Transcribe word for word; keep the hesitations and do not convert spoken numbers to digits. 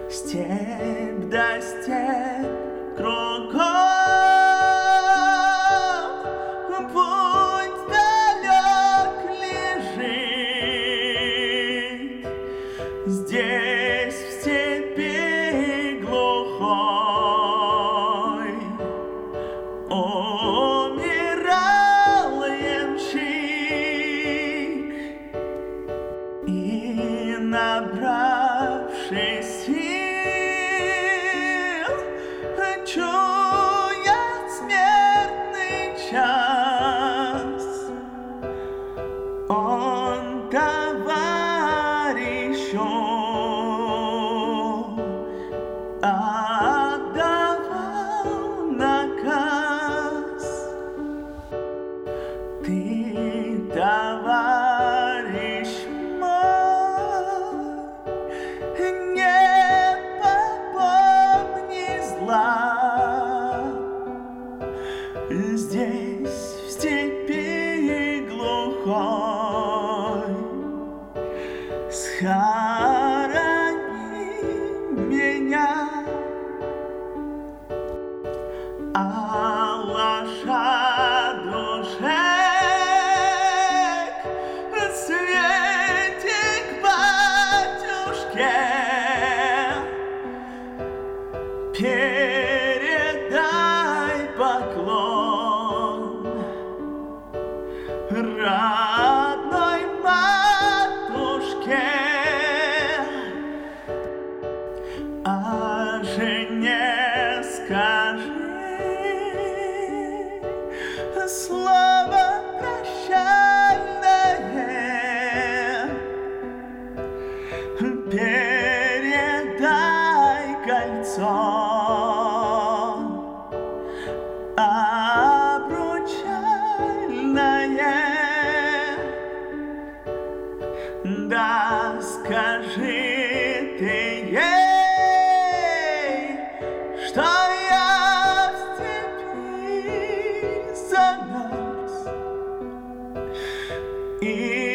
Степь да степь кругом, путь далек лежит. Здесь, в степи глухой, умирал ямщик, и, набравшись сил, чует смертный час, он товарищу отдавал наказ: ты, товарищ мой, не попомни зла. Здесь, в степи глухой, схорони меня. А лошадушек Светик батюшке передай поклон родной матушке, а жене скажи слово прощальное, передай кольцо обручальное, да скажи ты ей, что я в степи замерз и